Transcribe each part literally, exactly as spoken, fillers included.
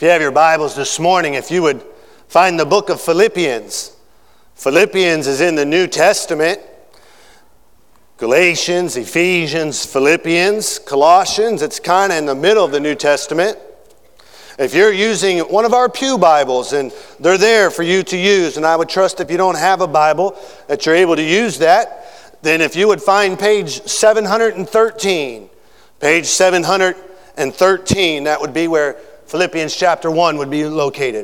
If you have your Bibles this morning, if you would find the book of Philippians. Philippians is in the New Testament. Galatians, Ephesians, Philippians, Colossians, it's kind of in the middle of the New Testament. If you're using one of our pew Bibles, and they're there for you to use, and I would trust if you don't have a Bible that you're able to use that, then if you would find page seven hundred thirteen, page seven hundred thirteen, that would be where Philippians chapter one would be located.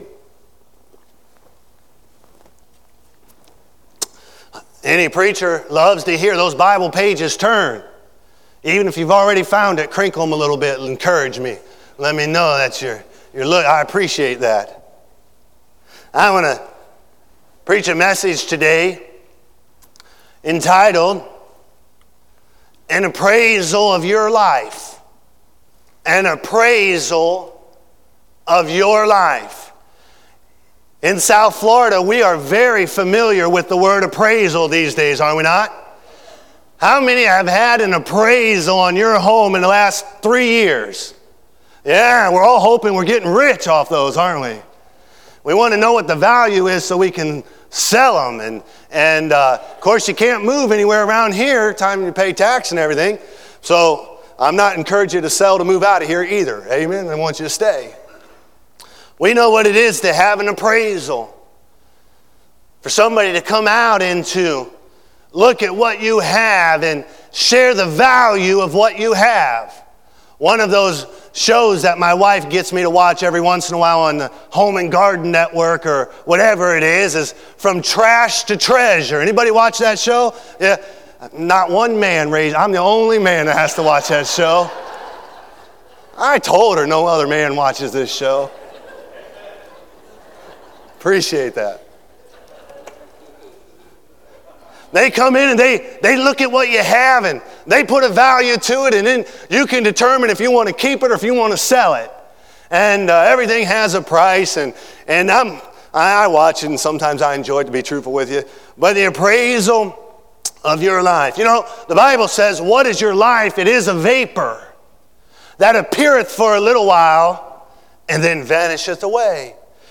Any preacher loves to hear those Bible pages turn. Even if you've already found it, crinkle them a little bit and encourage me. Let me know that you're, you're look. I appreciate that. I want to preach a message today entitled, An Appraisal of Your Life. An appraisal of your life. In South Florida, we are very familiar with the word appraisal these days, are we not? How many have had an appraisal on your home in the last three years? Yeah, we're all hoping we're getting rich off those, aren't we? We want to know what the value is so we can sell them. And, and uh, of course, you can't move anywhere around here, time you pay tax and everything. So I'm not encouraging you to sell to move out of here either. Amen? I want you to stay. We know what it is to have an appraisal. For somebody to come out and to look at what you have and share the value of what you have. One of those shows that my wife gets me to watch every once in a while on the Home and Garden Network or whatever it is, is From Trash to Treasure. Anybody watch that show? Yeah. Not one man raised. I'm the only man that has to watch that show. I told her no other man watches this show. Appreciate that. They come in and they, they look at what you have and they put a value to it, and then you can determine if you want to keep it or if you want to sell it. And uh, everything has a price, and, and I'm, I, I watch it, and sometimes I enjoy it, to be truthful with you. But the appraisal of your life. You know, the Bible says, what is your life? It is a vapor that appeareth for a little while and then vanisheth away.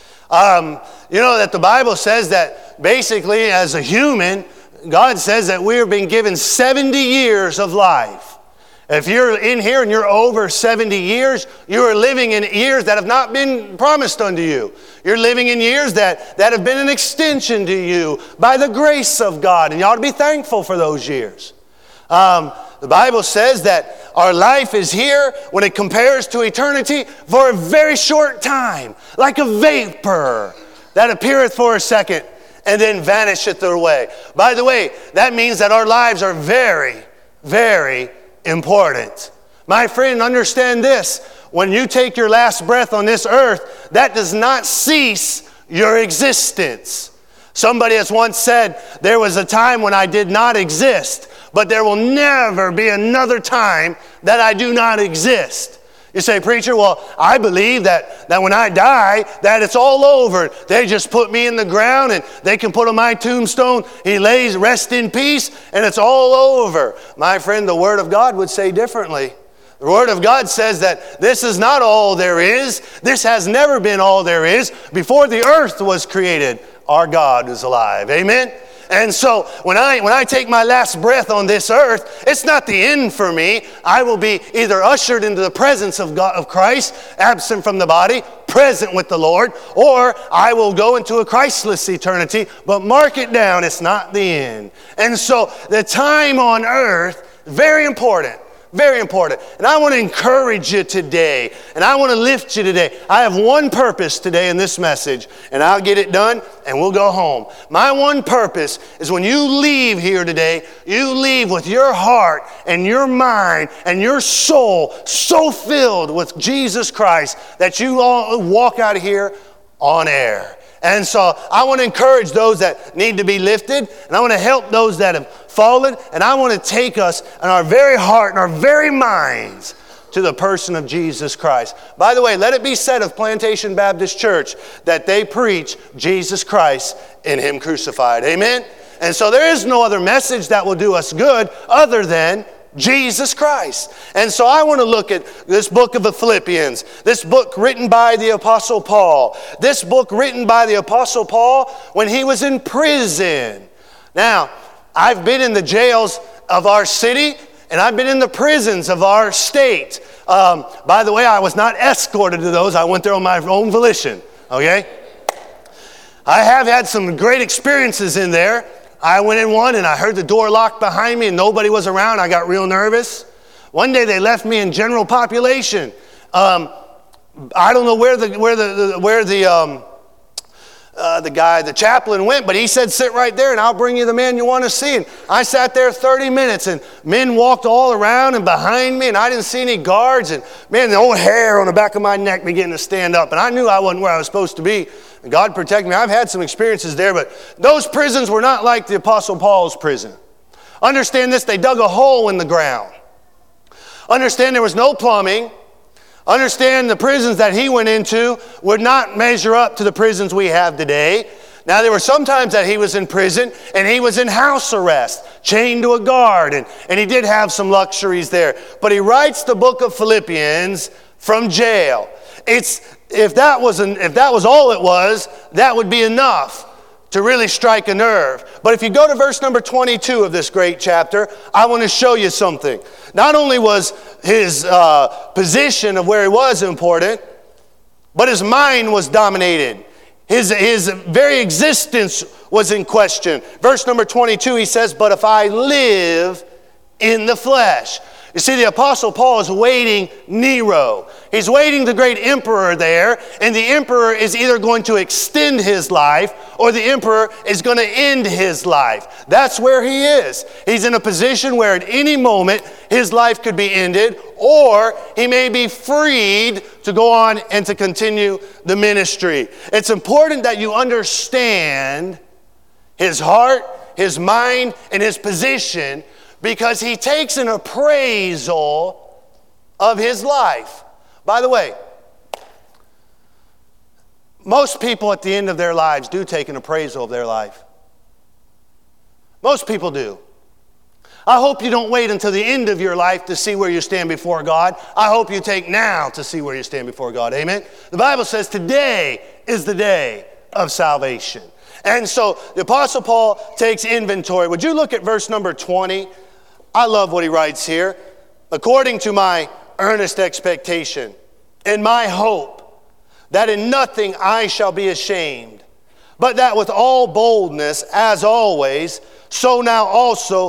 Um, you know that the Bible says that basically as a human, God says that we are being given seventy years of life. If you're in here and you're over seventy years, you are living in years that have not been promised unto you. You're living in years that, that have been an extension to you by the grace of God, and you ought to be thankful for those years. Um, the Bible says that our life is here when it compares to eternity for a very short time, like a vapor that appeareth for a second and then vanisheth away. By the way, that means that our lives are very, very important. My friend, understand this. When you take your last breath on this earth, that does not cease your existence. Somebody has once said, there was a time when I did not exist, but there will never be another time that I do not exist. You say, preacher, well, I believe that, that when I die, that it's all over. They just put me in the ground and they can put on my tombstone, he lays, rest in peace, and it's all over. My friend, the Word of God would say differently. The Word of God says that this is not all there is. This has never been all there is. Before the earth was created, our God is alive. Amen? And so when I when I take my last breath on this earth, it's not the end for me. I will be either ushered into the presence of God, of Christ, absent from the body, present with the Lord, or I will go into a Christless eternity. But mark it down, it's not the end. And so the time on earth, very important. Very important. And I want to encourage you today. And I want to lift you today. I have one purpose today in this message. And I'll get it done and we'll go home. My one purpose is when you leave here today, you leave with your heart and your mind and your soul so filled with Jesus Christ that you all walk out of here on air. And so I want to encourage those that need to be lifted, and I want to help those that have fallen, and I want to take us in our very heart and our very minds to the person of Jesus Christ. By the way, let it be said of Plantation Baptist Church that they preach Jesus Christ and Him crucified. Amen? And so there is no other message that will do us good other than Jesus Christ. And so I want to look at this book of the Philippians, this book written by the Apostle Paul, this book written by the Apostle Paul when he was in prison. Now, I've been in the jails of our city, and I've been in the prisons of our state. Um, by the way, I was not escorted to those. I went there on my own volition, okay? I have had some great experiences in there. I went in one and I heard the door locked behind me and nobody was around. I got real nervous. One day they left me in general population. Um, I don't know where the where the, the where the um, uh, the guy, the chaplain went, but he said, sit right there and I'll bring you the man you want to see. And I sat there thirty minutes and men walked all around and behind me and I didn't see any guards. And man, the old hair on the back of my neck began to stand up. And I knew I wasn't where I was supposed to be. And God protected me. I've had some experiences there, but those prisons were not like the Apostle Paul's prison. Understand this, they dug a hole in the ground. Understand there was no plumbing. Understand the prisons that he went into would not measure up to the prisons we have today. Now, there were some times that he was in prison and he was in house arrest, chained to a guard, and, and he did have some luxuries there. But he writes the book of Philippians from jail. It's, if that was an, if that was all it was, that would be enough to really strike a nerve. But if you go to verse number twenty-two of this great chapter, I want to show you something. Not only was his uh, position of where he was important, but his mind was dominated. His, his very existence was in question. Verse number twenty-two, he says, but if I live in the flesh. You see, the Apostle Paul is awaiting Nero. He's waiting the great emperor there, and the emperor is either going to extend his life or the emperor is going to end his life. That's where he is. He's in a position where at any moment his life could be ended, or he may be freed to go on and to continue the ministry. It's important that you understand his heart, his mind, and his position, because he takes an appraisal of his life. By the way, most people at the end of their lives do take an appraisal of their life. Most people do. I hope you don't wait until the end of your life to see where you stand before God. I hope you take now to see where you stand before God. Amen? The Bible says today is the day of salvation. And so the Apostle Paul takes inventory. Would you look at verse number twenty? I love what he writes here. According to my earnest expectation and my hope that in nothing I shall be ashamed, but that with all boldness, as always, so now also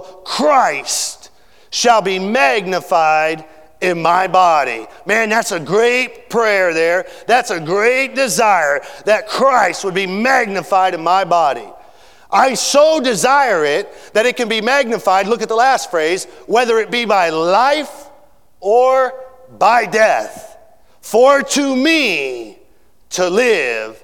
Christ shall be magnified in my body. Man, that's a great prayer there. That's a great desire that Christ would be magnified in my body. I so desire it that it can be magnified. Look at the last phrase, whether it be by life or by death. For to me to live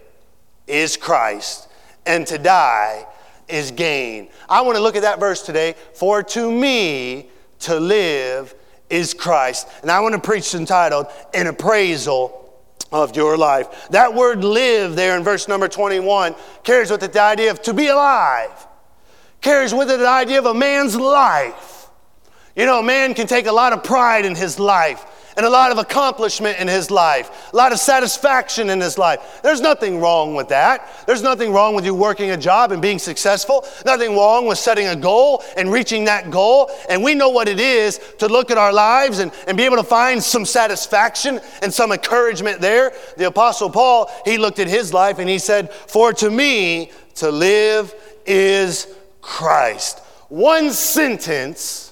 is Christ, and to die is gain. I want to look at that verse today. For to me to live is Christ. And I want to preach entitled, An Appraisal of Your Life. That word live there in verse number twenty-one carries with it the idea of to be alive. Carries with it the idea of a man's life. You know, a man can take a lot of pride in his life and a lot of accomplishment in his life, a lot of satisfaction in his life. There's nothing wrong with that. There's nothing wrong with you working a job and being successful. Nothing wrong with setting a goal and reaching that goal. And we know what it is to look at our lives and, and be able to find some satisfaction and some encouragement there. The Apostle Paul, he looked at his life and he said, for to me to live is Christ. One sentence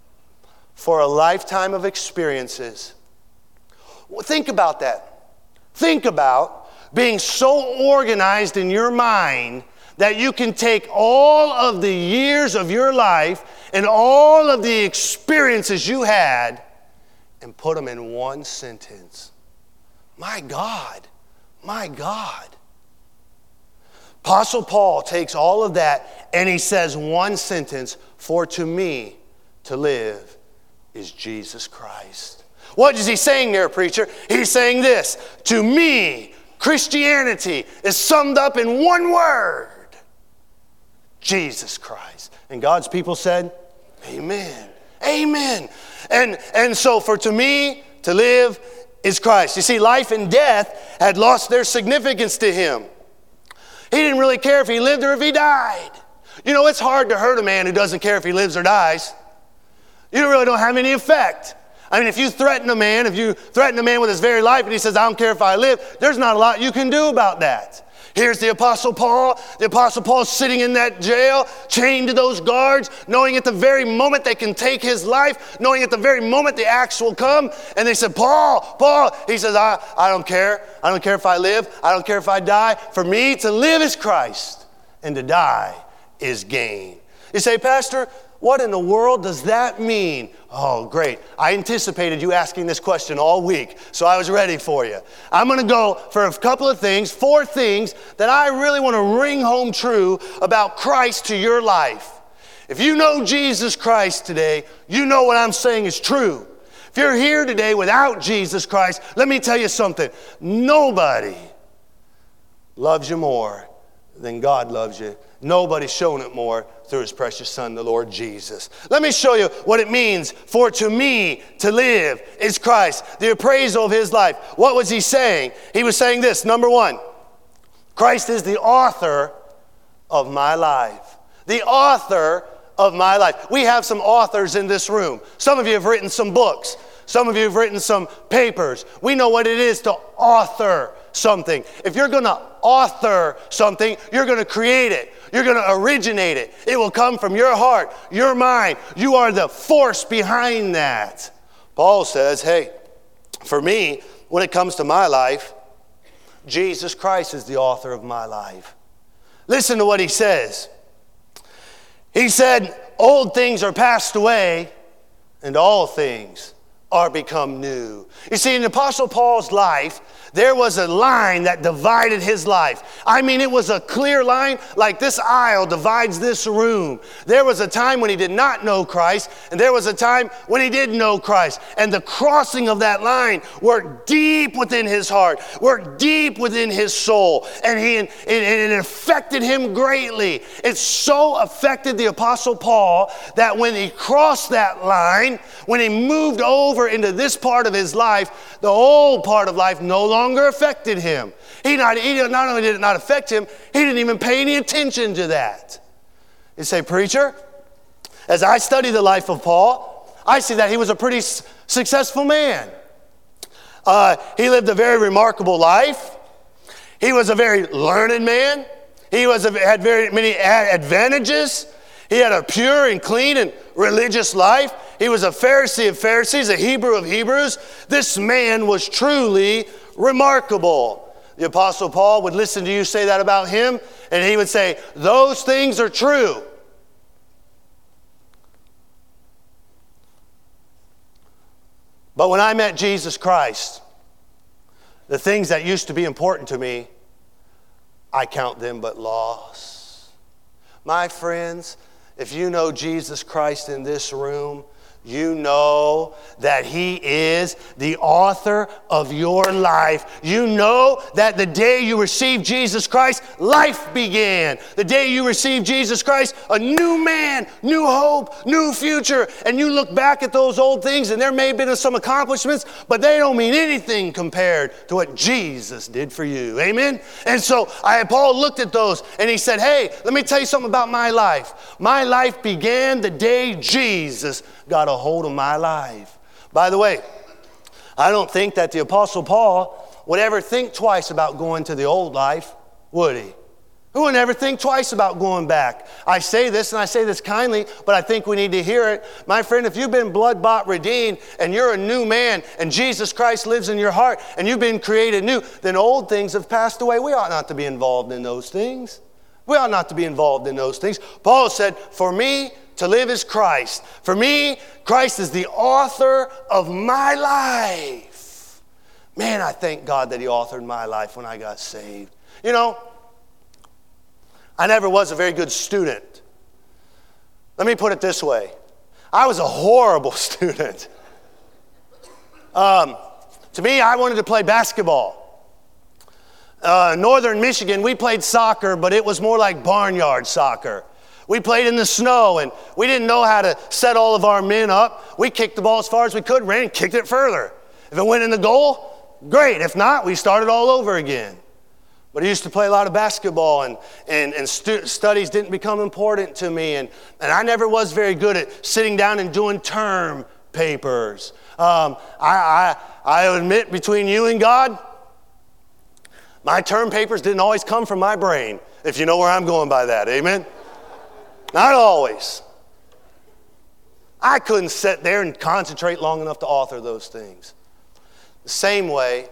for a lifetime of experiences. Well, think about that. Think about being so organized in your mind that you can take all of the years of your life and all of the experiences you had and put them in one sentence. My God, my God. Apostle Paul takes all of that and he says one sentence, for to me to live is Jesus Christ. What is he saying there, preacher? He's saying this, to me, Christianity is summed up in one word, Jesus Christ. And God's people said, amen. Amen. And, and so for to me, to live is Christ. You see, life and death had lost their significance to him. He didn't really care if he lived or if he died. You know, it's hard to hurt a man who doesn't care if he lives or dies. You really don't have any effect. I mean, if you threaten a man, if you threaten a man with his very life and he says, I don't care if I live, there's not a lot you can do about that. Here's the Apostle Paul. The Apostle Paul sitting in that jail, chained to those guards, knowing at the very moment they can take his life, knowing at the very moment the axe will come. And they said, Paul, Paul. He says, I, I don't care. I don't care if I live. I don't care if I die. For me, to live is Christ, and to die is gain. You say, Pastor, what in the world does that mean? Oh, great. I anticipated you asking this question all week, so I was ready for you. I'm going to go for a couple of things, four things that I really want to ring home true about Christ to your life. If you know Jesus Christ today, you know what I'm saying is true. If you're here today without Jesus Christ, let me tell you something. Nobody loves you more than God loves you. Nobody's shown it more through his precious son, the Lord Jesus. Let me show you what it means for to me to live is Christ. The appraisal of his life. What was he saying? He was saying this. Number one, Christ is the author of my life. The author of my life. We have some authors in this room. Some of you have written some books. Some of you have written some papers. We know what it is to author something. If you're going to author something, you're going to create it. You're going to originate it. It will come from your heart, your mind. You are the force behind that. Paul says, hey, for me, when it comes to my life, Jesus Christ is the author of my life. Listen to what he says. He said, old things are passed away, and all things are become new. You see, in the Apostle Paul's life, there was a line that divided his life. I mean, it was a clear line like this aisle divides this room. There was a time when he did not know Christ, and there was a time when he did know Christ. And the crossing of that line worked deep within his heart, worked deep within his soul, and he it, it affected him greatly. It so affected the Apostle Paul that when he crossed that line, when he moved over into this part of his life, the old part of life no longer affected him. He not, he not only did it not affect him, he didn't even pay any attention to that. You say, preacher, as I study the life of Paul, I see that he was a pretty s- successful man. Uh, he lived a very remarkable life. He was a very learned man. He was a, had very many advantages. He had a pure and clean and religious life. He was a Pharisee of Pharisees, a Hebrew of Hebrews. This man was truly remarkable. The Apostle Paul would listen to you say that about him, and he would say, those things are true. But when I met Jesus Christ, the things that used to be important to me, I count them but loss. My friends, if you know Jesus Christ in this room, you know that he is the author of your life. You know that the day you received Jesus Christ, life began. The day you received Jesus Christ, a new man, new hope, new future. And you look back at those old things, and there may have been some accomplishments, but they don't mean anything compared to what Jesus did for you. Amen? And so I, Paul looked at those, and he said, hey, let me tell you something about my life. My life began the day Jesus got a hold of my life. By the way, I don't think that the Apostle Paul would ever think twice about going to the old life, would he? Who would ever think twice about going back? I say this, and I say this kindly, but I think we need to hear it. My friend, if you've been blood-bought, redeemed, and you're a new man, and Jesus Christ lives in your heart, and you've been created new, then old things have passed away. We ought not to be involved in those things. We ought not to be involved in those things. Paul said, for me, to live is Christ. For me, Christ is the author of my life. Man, I thank God that he authored my life when I got saved. You know, I never was a very good student. Let me put it this way. I was a horrible student. Um, to me, I wanted to play basketball. Uh, Northern Michigan, we played soccer, but it was more like barnyard soccer. We played in the snow, and we didn't know how to set all of our men up. We kicked the ball as far as we could, ran and kicked it further. If it went in the goal, great. If not, we started all over again. But I used to play a lot of basketball, and, and, and stu- studies didn't become important to me. And, and I never was very good at sitting down and doing term papers. Um, I, I, I admit, between you and God, my term papers didn't always come from my brain, if you know where I'm going by that. Amen? Not always. I couldn't sit there and concentrate long enough to author those things. The same way,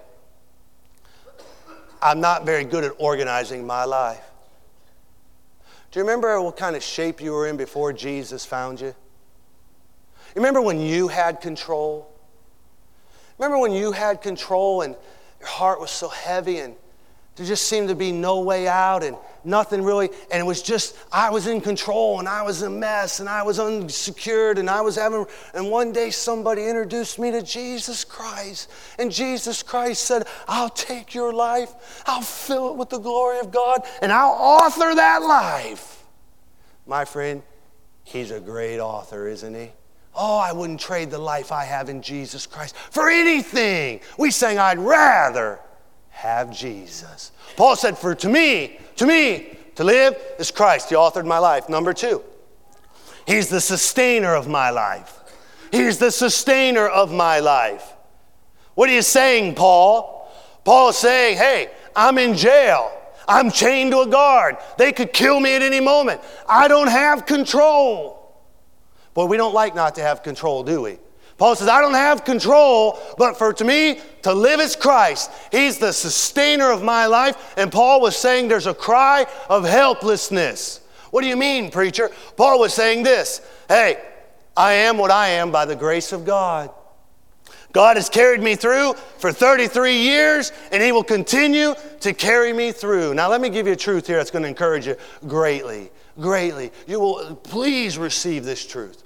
I'm not very good at organizing my life. Do you remember what kind of shape you were in before Jesus found you? You remember when you had control? Remember when you had control and your heart was so heavy and there just seemed to be no way out and nothing really, and it was just, I was in control and I was a mess and I was unsecured and I was having, and one day somebody introduced me to Jesus Christ, and Jesus Christ said, I'll take your life, I'll fill it with the glory of God, and I'll author that life. My friend, he's a great author, isn't he? Oh, I wouldn't trade the life I have in Jesus Christ for anything. We sang, I'd rather have Jesus. Paul said, for to me, to me, to live is Christ. He authored my life. Number two, he's the sustainer of my life. He's the sustainer of my life. What are you saying, Paul? Paul is saying, hey, I'm in jail. I'm chained to a guard. They could kill me at any moment. I don't have control. Boy, we don't like not to have control, do we? Paul says, I don't have control, but for to me, to live is Christ. He's the sustainer of my life. And Paul was saying there's a cry of helplessness. What do you mean, preacher? Paul was saying this, hey, I am what I am by the grace of God. God has carried me through for thirty-three years, and he will continue to carry me through. Now, let me give you a truth here that's going to encourage you greatly, greatly. You will please receive this truth.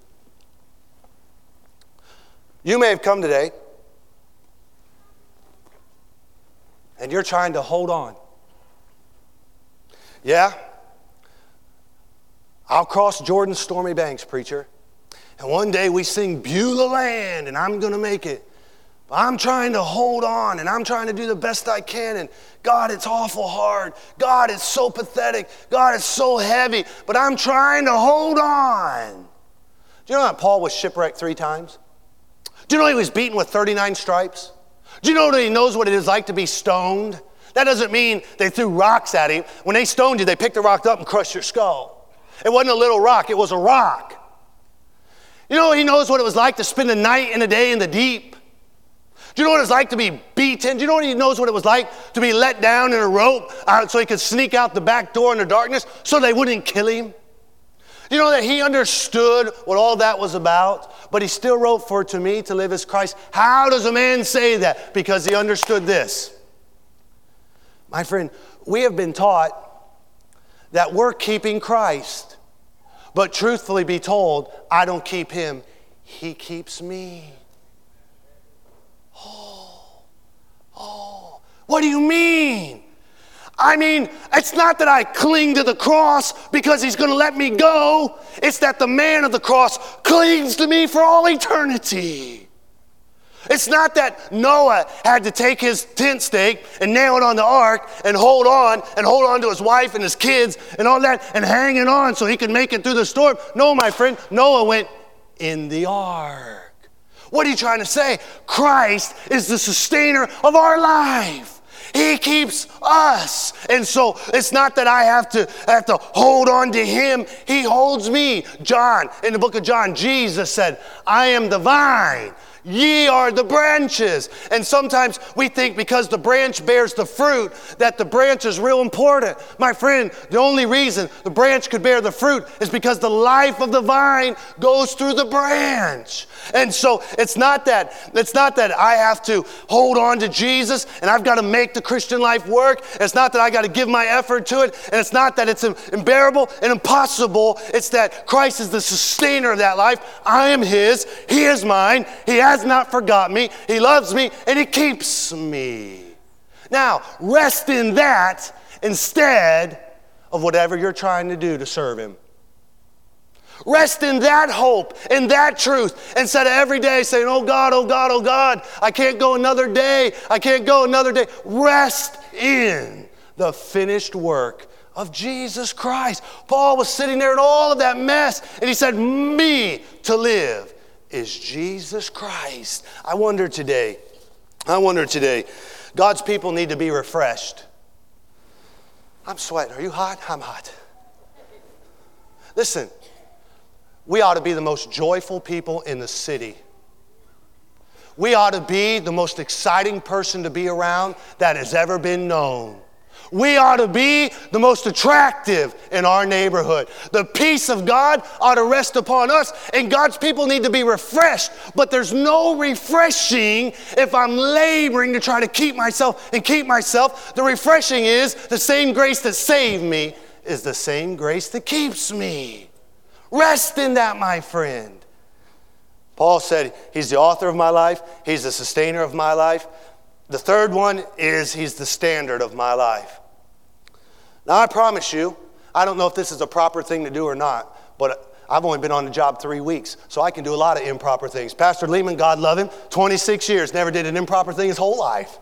You may have come today and you're trying to hold on. Yeah, I'll cross Jordan's stormy banks, preacher. And one day we sing Beulah Land and I'm going to make it. But I'm trying to hold on and I'm trying to do the best I can. And God, it's awful hard. God, it's so pathetic. God, it's so heavy. But I'm trying to hold on. Do you know that Paul was shipwrecked three times? Do you know he was beaten with thirty-nine stripes? Do you know that he knows what it is like to be stoned? That doesn't mean they threw rocks at him. When they stoned you, they picked the rock up and crushed your skull. It wasn't a little rock, it was a rock. You know, he knows what it was like to spend a night and a day in the deep. Do you know what it's like to be beaten? Do you know what he knows what it was like to be let down in a rope uh, so he could sneak out the back door in the darkness so they wouldn't kill him? You know that he understood what all that was about, but he still wrote, for to me to live is Christ. How does a man say that? Because he understood this. My friend, we have been taught that we're keeping Christ, but truthfully be told, I don't keep him, he keeps me. Oh, oh, what do you mean? I mean, it's not that I cling to the cross because he's going to let me go. It's that the man of the cross clings to me for all eternity. It's not that Noah had to take his tent stake and nail it on the ark and hold on and hold on to his wife and his kids and all that and hang it on so he could make it through the storm. No, my friend, Noah went in the ark. What are you trying to say? Christ is the sustainer of our life. He keeps us. And so it's not that I have to have to hold on to him. He holds me. John, in the book of John, Jesus said, I am the vine. Ye are the branches. And sometimes we think because the branch bears the fruit that the branch is real important. My friend, the only reason the branch could bear the fruit is because the life of the vine goes through the branch. And so it's not that it's not that I have to hold on to Jesus and I've got to make the Christian life work. It's not that I got to give my effort to it. And it's not that it's unbearable and impossible. It's that Christ is the sustainer of that life. I am his. He is mine. He has not forgot me. He loves me and he keeps me. Now, rest in that instead of whatever you're trying to do to serve him. Rest in that hope, in that truth, instead of every day saying, oh God, oh God, oh God, I can't go another day. I can't go another day. Rest in the finished work of Jesus Christ. Paul was sitting there in all of that mess, and he said, me to live is Jesus Christ. I wonder today, I wonder today, God's people need to be refreshed. I'm sweating. Are you hot? I'm hot. Listen, we ought to be the most joyful people in the city. We ought to be the most exciting person to be around that has ever been known. We ought to be the most attractive in our neighborhood. The peace of God ought to rest upon us, and God's people need to be refreshed. But there's no refreshing if I'm laboring to try to keep myself and keep myself. The refreshing is the same grace that saved me is the same grace that keeps me. Rest in that, my friend. Paul said he's the author of my life. He's the sustainer of my life. The third one is he's the standard of my life. Now, I promise you, I don't know if this is a proper thing to do or not, but I've only been on the job three weeks, so I can do a lot of improper things. Pastor Lehman, God love him, twenty-six years, never did an improper thing his whole life.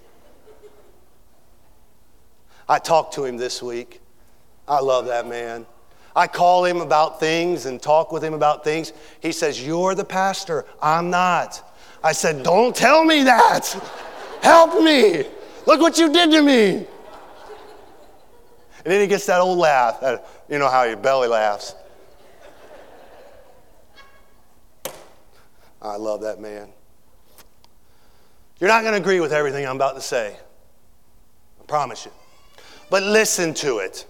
I talked to him this week. I love that man. I call him about things and talk with him about things. He says, you're the pastor, I'm not. I said, don't tell me that. Help me. Look what you did to me. And then he gets that old laugh. That, you know how your belly laughs. I love that man. You're not going to agree with everything I'm about to say. I promise you. But listen to it.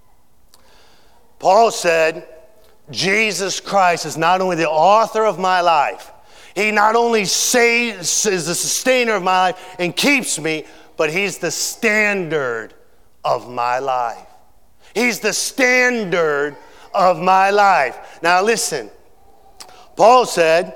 Paul said, Jesus Christ is not only the author of my life, he not only saves, is the sustainer of my life and keeps me, but he's the standard of my life. He's the standard of my life. Now listen, Paul said,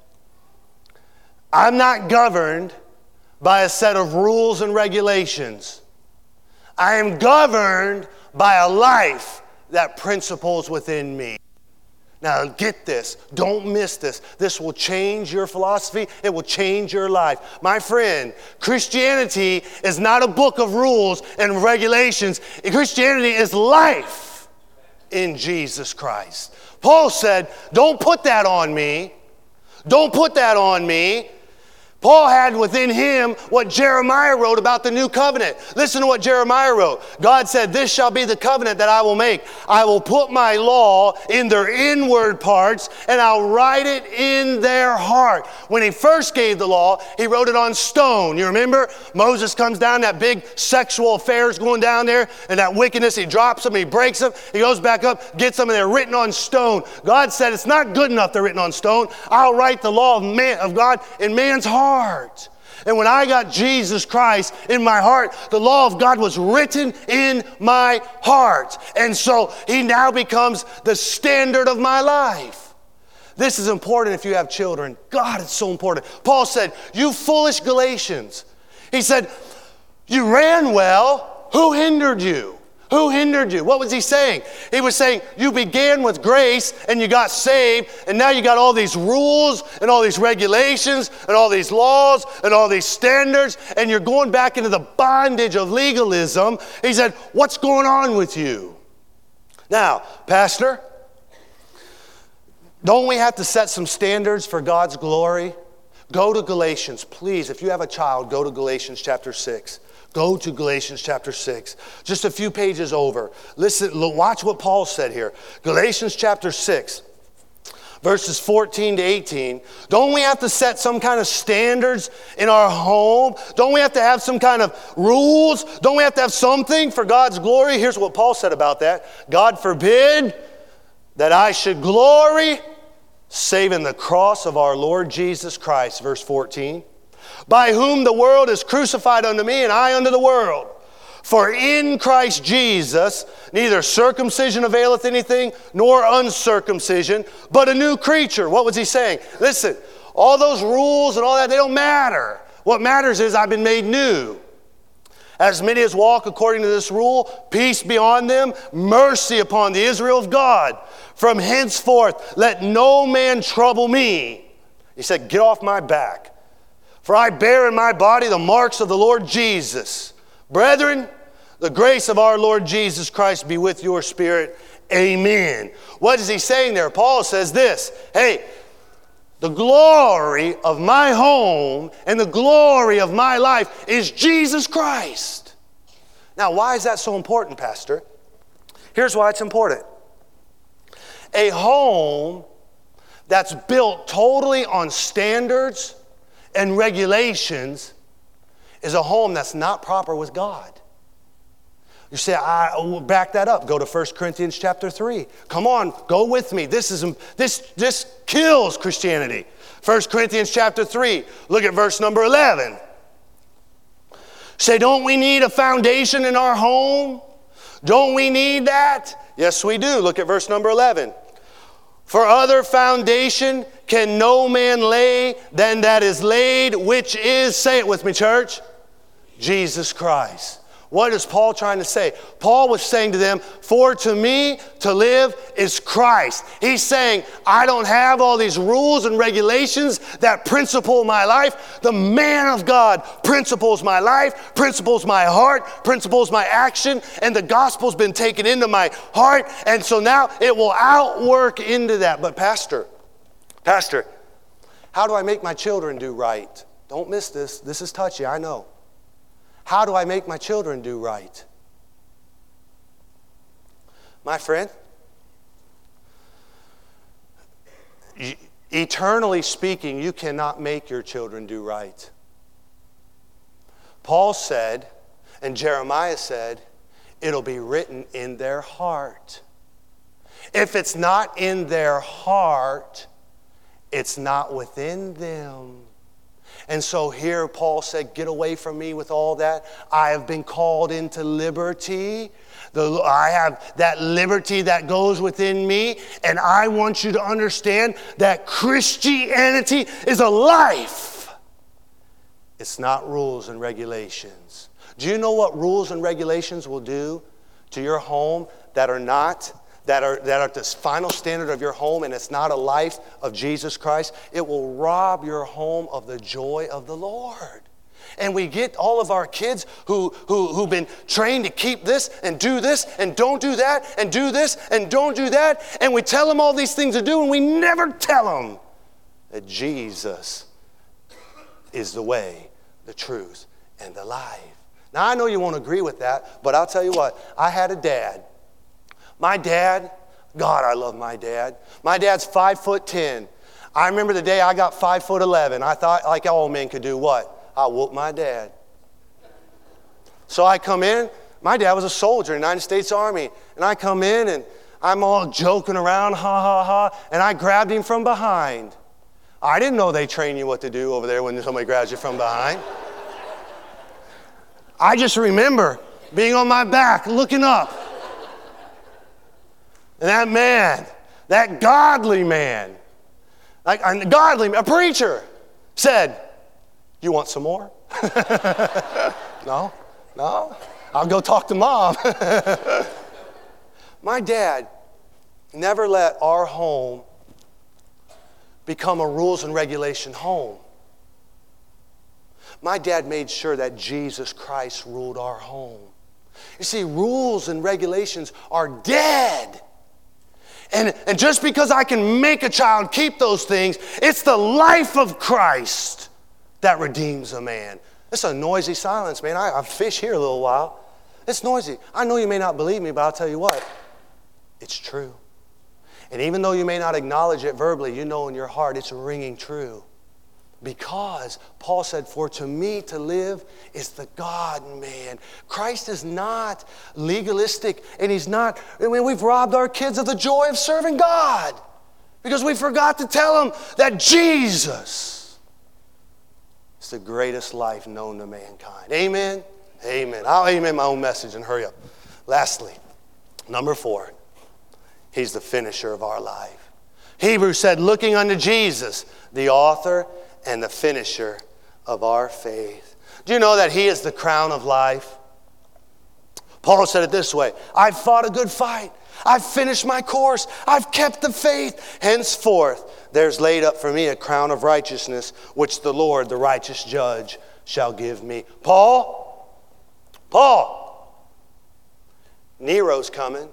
I'm not governed by a set of rules and regulations. I am governed by a life that principles within me. Now get this, don't miss this. This will change your philosophy, it will change your life. My friend, Christianity is not a book of rules and regulations. Christianity is life in Jesus Christ. Paul said, don't put that on me. Don't put that on me. Paul had within him what Jeremiah wrote about the new covenant. Listen to what Jeremiah wrote. God said, this shall be the covenant that I will make. I will put my law in their inward parts, and I'll write it in their heart. When he first gave the law, he wrote it on stone. You remember? Moses comes down, that big sexual affairs going down there, and that wickedness, he drops them, he breaks them, he goes back up, gets them, and they're written on stone. God said, it's not good enough they're written on stone. I'll write the law of man, of God in man's heart. Heart. And when I got Jesus Christ in my heart, the law of God was written in my heart. And so he now becomes the standard of my life. This is important if you have children. God, it's so important. Paul said, you foolish Galatians. He said, you ran well. Who hindered you? Who hindered you? What was he saying? He was saying, you began with grace and you got saved, and now you got all these rules and all these regulations and all these laws and all these standards, and you're going back into the bondage of legalism. He said, what's going on with you? Now, Pastor, don't we have to set some standards for God's glory? Go to Galatians, please. If you have a child, go to Galatians chapter six. Go to Galatians chapter six. Just a few pages over. Listen, watch what Paul said here. Galatians chapter six, verses fourteen to eighteen. Don't we have to set some kind of standards in our home? Don't we have to have some kind of rules? Don't we have to have something for God's glory? Here's what Paul said about that. God forbid that I should glory save in the cross of our Lord Jesus Christ. Verse fourteen. By whom the world is crucified unto me, and I unto the world. For in Christ Jesus neither circumcision availeth anything, nor uncircumcision, but a new creature. What was he saying? Listen, all those rules and all that, they don't matter. What matters is I've been made new. As many as walk according to this rule, peace be on them, mercy upon the Israel of God. From henceforth, let no man trouble me. He said, get off my back. For I bear in my body the marks of the Lord Jesus. Brethren, the grace of our Lord Jesus Christ be with your spirit. Amen. What is he saying there? Paul says this, hey, the glory of my home and the glory of my life is Jesus Christ. Now, why is that so important, Pastor? Here's why it's important. A home that's built totally on standards and regulations is a home that's not proper with God. You say, I will back that up. Go to First Corinthians chapter three. Come on, go with me. This is this this kills Christianity. First Corinthians chapter three. Look at verse number eleven. Say, don't we need a foundation in our home? Don't we need that? Yes, we do. Look at verse number eleven. For other foundation can no man lay than that is laid, which is, say it with me, church, Jesus Christ. What is Paul trying to say? Paul was saying to them, for to me to live is Christ. He's saying, I don't have all these rules and regulations that principle my life. The man of God principles my life, principles my heart, principles my action, and the gospel's been taken into my heart, and so now it will outwork into that. But Pastor, Pastor, how do I make my children do right? Don't miss this. This is touchy, I know. How do I make my children do right? My friend, eternally speaking, you cannot make your children do right. Paul said, and Jeremiah said, it'll be written in their heart. If it's not in their heart, it's not within them. And so here Paul said, get away from me with all that. I have been called into liberty. The, I have that liberty that goes within me. And I want you to understand that Christianity is a life. It's not rules and regulations. Do you know what rules and regulations will do to your home that are not That are, that are the final standard of your home, and it's not a life of Jesus Christ? It will rob your home of the joy of the Lord. And we get all of our kids who, who, who've been trained to keep this and do this and don't do that and do this and don't do that. And we tell them all these things to do, and we never tell them that Jesus is the way, the truth, and the life. Now, I know you won't agree with that, but I'll tell you what. I had a dad. My dad, God, I love my dad. My dad's five foot ten. I remember the day I got five foot eleven. I thought, like all men could do, what? I whooped my dad. So I come in. My dad was a soldier in the United States Army. And I come in and I'm all joking around, ha, ha, ha. And I grabbed him from behind. I didn't know they train you what to do over there when somebody grabs you from behind. I just remember being on my back, looking up. And that man, that godly man, like a godly, a preacher, said, you want some more? No, no, I'll go talk to mom. My dad never let our home become a rules and regulation home. My dad made sure that Jesus Christ ruled our home. You see, rules and regulations are dead. And, and just because I can make a child keep those things, it's the life of Christ that redeems a man. It's a noisy silence, man. I, I fish here a little while. It's noisy. I know you may not believe me, but I'll tell you what. It's true. And even though you may not acknowledge it verbally, you know in your heart it's ringing true. Because Paul said, for to me to live is the God-man. Christ is not legalistic, and he's not, I mean, we've robbed our kids of the joy of serving God because we forgot to tell them that Jesus is the greatest life known to mankind. Amen? Amen. I'll amen my own message and hurry up. Lastly, number four, he's the finisher of our life. Hebrews said, looking unto Jesus, the author and the finisher of our faith. Do you know that he is the crown of life? Paul said it this way, I've fought a good fight. I've finished my course. I've kept the faith. Henceforth, there's laid up for me a crown of righteousness, which the Lord, the righteous judge, shall give me. Paul, Paul, Nero's coming.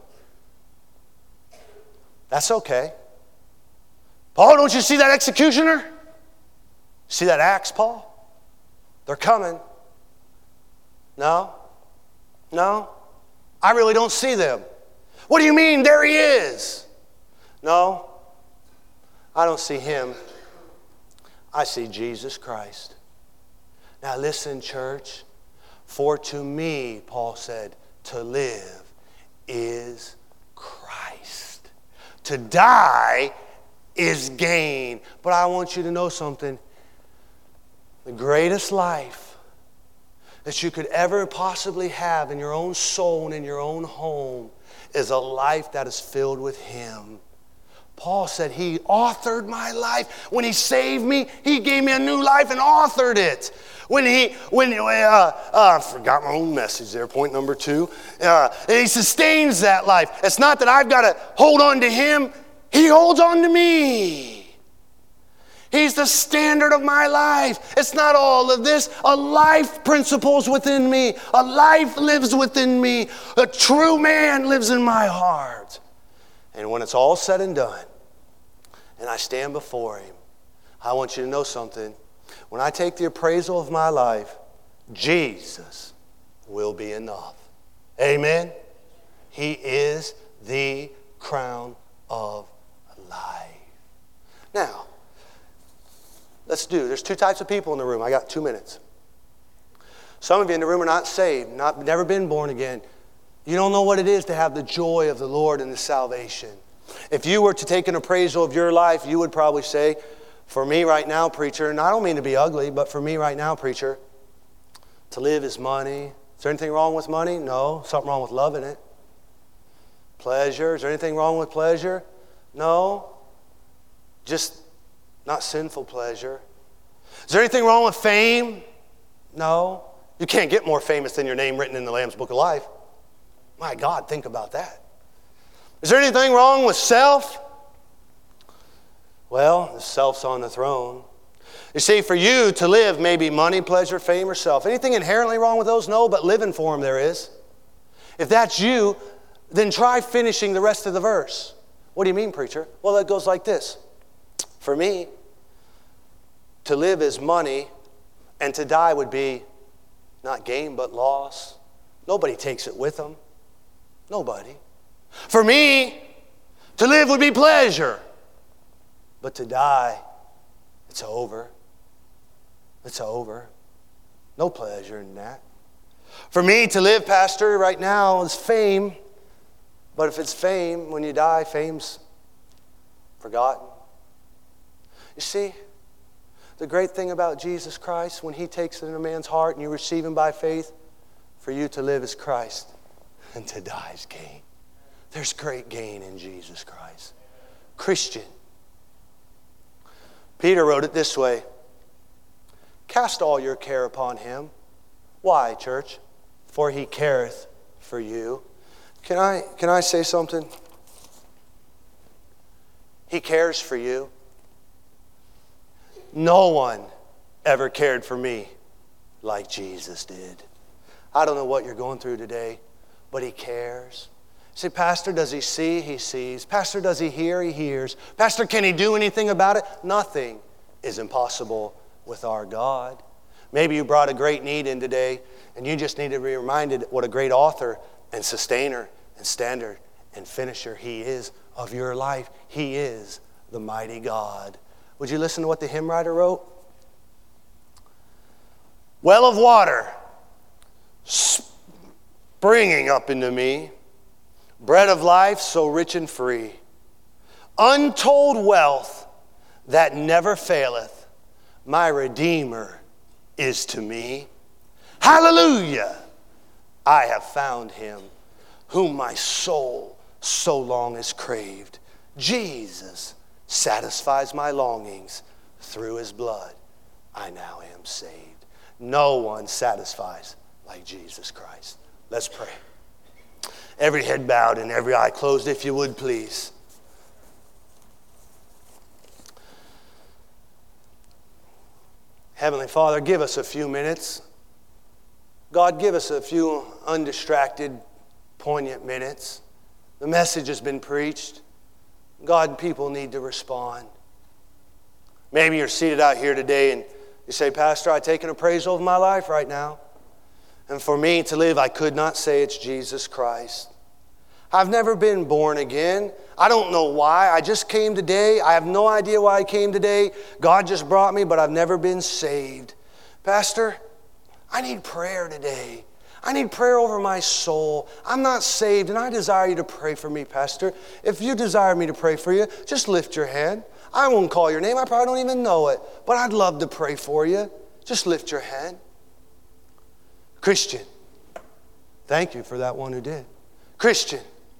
That's okay. Paul, don't you see that executioner? See that axe, Paul? They're coming. No? No? I really don't see them. What do you mean? There he is. No, I don't see him. I see Jesus Christ. Now listen, church. For to me, Paul said, to live is Christ. To die is gain. But I want you to know something. The greatest life that you could ever possibly have in your own soul and in your own home is a life that is filled with Him. Paul said He authored my life. When He saved me, He gave me a new life and authored it. When He, when, uh, uh, I forgot my own message there, point number two. Uh, he sustains that life. It's not that I've got to hold on to Him. He holds on to me. He's the standard of my life. It's not all of this. A life principles within me. A life lives within me. A true man lives in my heart. And when it's all said and done, and I stand before Him, I want you to know something. When I take the appraisal of my life, Jesus will be enough. Amen? He is the crown of life. Now, let's do. There's two types of people in the room. I got two minutes. Some of you in the room are not saved, not never been born again. You don't know what it is to have the joy of the Lord and the salvation. If you were to take an appraisal of your life, you would probably say, for me right now, preacher, and I don't mean to be ugly, but for me right now, preacher, to live is money. Is there anything wrong with money? No. Something wrong with loving it. Pleasure. Is there anything wrong with pleasure? No. Just not sinful pleasure. Is there anything wrong with fame? No. You can't get more famous than your name written in the Lamb's Book of Life. My God, think about that. Is there anything wrong with self? Well, the self's on the throne. You see, for you to live may be money, pleasure, fame, or self. Anything inherently wrong with those? No, but living for them there is. If that's you, then try finishing the rest of the verse. What do you mean, preacher? Well, it goes like this. For me, to live is money, and to die would be not gain but loss. Nobody takes it with them. Nobody. For me, to live would be pleasure, but to die, it's over. It's over. No pleasure in that. For me, to live, pastor, right now is fame, but if it's fame, when you die, fame's forgotten. You see, the great thing about Jesus Christ, when He takes it in a man's heart and you receive Him by faith, for you to live is Christ and to die is gain. There's great gain in Jesus Christ. Christian. Peter wrote it this way. Cast all your care upon Him. Why, church? For He careth for you. Can I, can I say something? He cares for you. No one ever cared for me like Jesus did. I don't know what you're going through today, but He cares. Say, Pastor, does He see? He sees. Pastor, does He hear? He hears. Pastor, can He do anything about it? Nothing is impossible with our God. Maybe you brought a great need in today, and you just need to be reminded what a great author and sustainer and standard and finisher He is of your life. He is the mighty God. Would you listen to what the hymn writer wrote? Well of water springing up into me, bread of life so rich and free, untold wealth that never faileth, my Redeemer is to me. Hallelujah! I have found Him, whom my soul so long has craved. Jesus satisfies my longings. Through His blood, I now am saved. No one satisfies like Jesus Christ. Let's pray. Every head bowed and every eye closed, if you would, please. Heavenly Father, give us a few minutes. God, give us a few undistracted, poignant minutes. The message has been preached. God, people need to respond. Maybe you're seated out here today and you say, Pastor, I've taken a praise over my life right now. And for me to live, I could not say it's Jesus Christ. I've never been born again. I don't know why. I just came today. I have no idea why I came today. God just brought me, but I've never been saved. Pastor, I need prayer today. I need prayer over my soul. I'm not saved, and I desire you to pray for me, Pastor. If you desire me to pray for you, just lift your hand. I won't call your name. I probably don't even know it, but I'd love to pray for you. Just lift your hand. Christian, thank you for that one who did. Christian,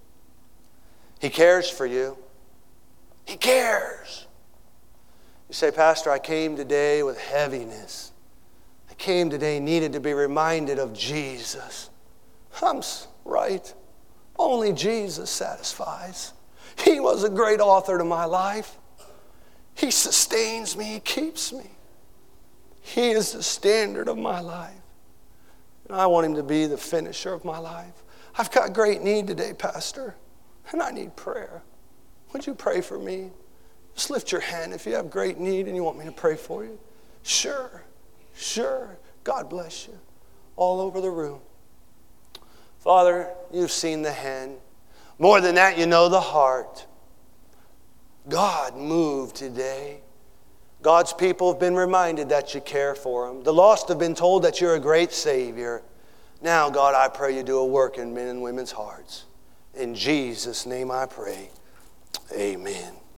He cares for you. He cares. You say, Pastor, I came today with heaviness. I came today needed to be reminded of Jesus. I'm right. Only Jesus satisfies. He was a great author to my life. He sustains me. He keeps me. He is the standard of my life. And I want Him to be the finisher of my life. I've got great need today, Pastor, and I need prayer. Would you pray for me? Just lift your hand if you have great need and you want me to pray for you. Sure, sure. God bless you. All over the room. Father, you've seen the hand. More than that, you know the heart. God, move today. God's people have been reminded that you care for them. The lost have been told that you're a great Savior. Now, God, I pray you do a work in men and women's hearts. In Jesus' name I pray. Amen.